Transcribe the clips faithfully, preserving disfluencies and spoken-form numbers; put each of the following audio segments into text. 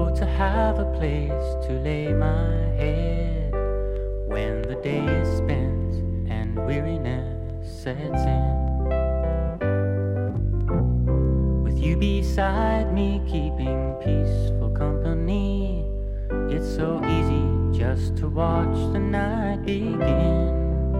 Oh, to have a place to lay my head when the day is spent and weariness sets in. With you beside me, keeping peaceful company, it's so easy just to watch the night begin.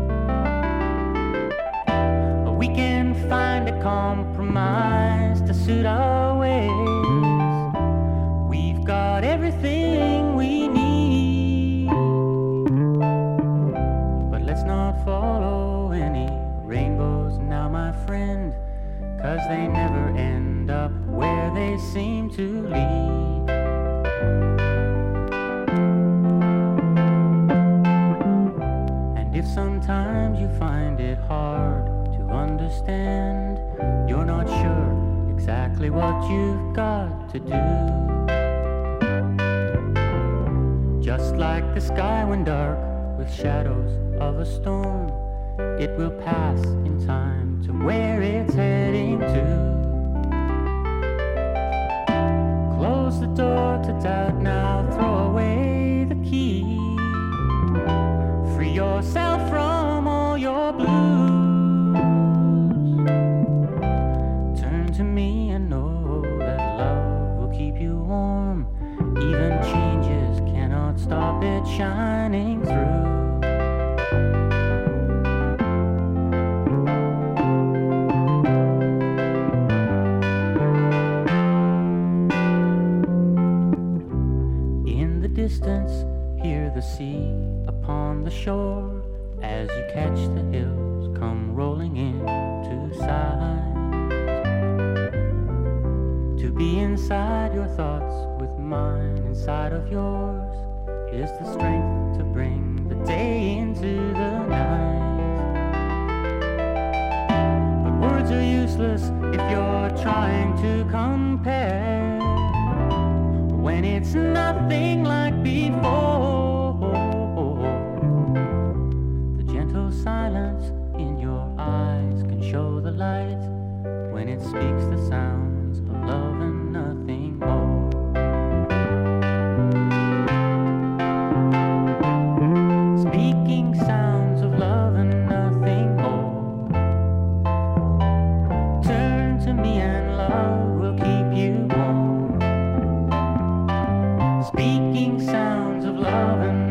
We can find a compromise to suit our ways. We've got everything we need, but let's not follow any rainbows now, my friend, 'cause they never end up where they seem to lead. And if sometimes you find it hard to understand, you're not sure exactly what you've got to do, just like the sky when dark with shadows of a storm, it will pass in time to where it's heading to. Close the door to doubt now, throw away the key, free yourself from all your blues. To me and know that love will keep you warm. Even changes cannot stop it shining through. In the distance, hear the sea upon the shore as you catch the hills come rolling in to sight. To be inside your thoughts with mine inside of yours is the strength to bring the day into the night. But words are useless if you're trying to compare, when it's nothing like before. The gentle silence in your eyes can show the light when it speaks the sounds of love and nothing more. Speaking sounds of love and nothing more. Turn to me and love will keep you warm. Speaking sounds of love and